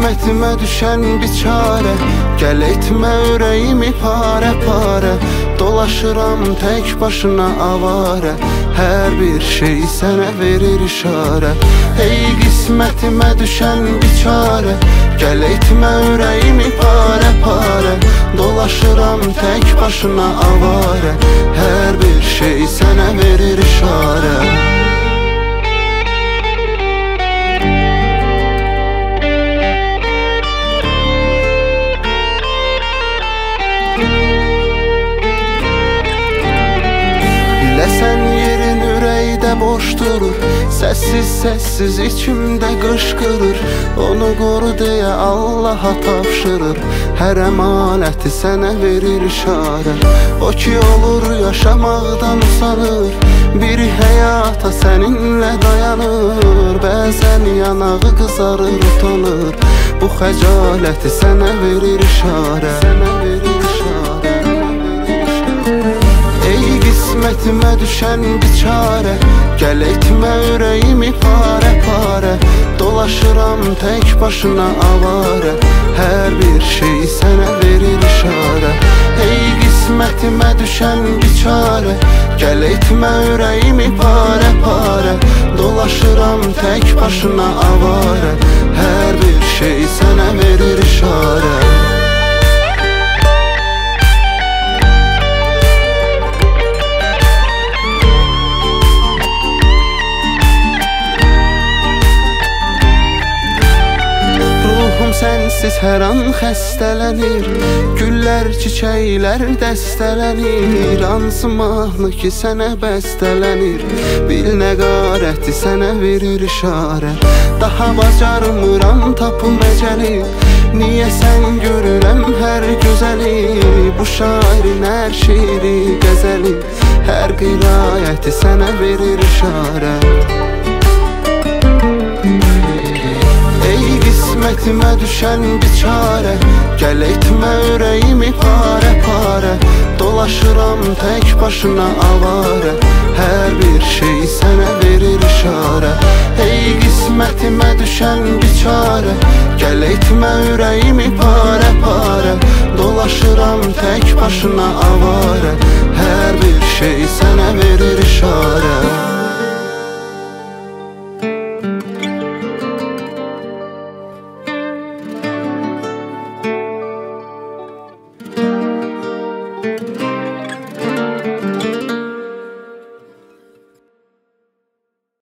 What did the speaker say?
qismətimə düşən biçarə, gəl etmə ürəyimi parə parə. Dolaşıram tək başına avarə, hər bir şey sənə verir işarə. Ey qismətimə düşən biçarə, gəl etmə ürəyimi parə parə. Dolaşıram tək başına avarə, hər bir şey sənə verir işarə. Biləsən yerin ürəkdə boş durur, səssiz içimdə qışqırır. Onu qoru deyə Allaha tapşırır, hər əmanəti sənə verir işarə. O ki olur yaşamaqdan usanır, bir həyata səninlə dayanır. Bəzən yanağı qızarır, utanır, bu xəcaləti sənə verir işarə. Qismətimə düşən biçarə, gəl etmə ürəyimi parə parə. Dolaşıram tək başına avarə, hər bir şey sənə verir işarə. Ey qismətimə düşən biçarə, gəl etmə ürəyimi parə parə. Dolaşıram tək başına avarə, hər bir şey sənə verir işarə. Sənsiz hər an xəstələnir, güllər, çiçəklər dəstələnir. Hansı mahnı ki sənə bəstələnir, bil nəqarəti sənə verir işarə. Daha bacarmıram tapım əcəli, niyə sən görürəm hər gözəli. Bu şairin hər şeiri qəzəli, hər qirayəti sənə verir işarə. Qismətimə düşən biçarə, gəl etmə ürəyimi parə parə. Dolaşıram tək başına avarə, hər bir şey sənə verir işarə. Ey qismətimə düşən biçarə, gəl etmə ürəyimi parə parə. Dolaşıram tək başına avarə, hər bir şey sənə verir işarə.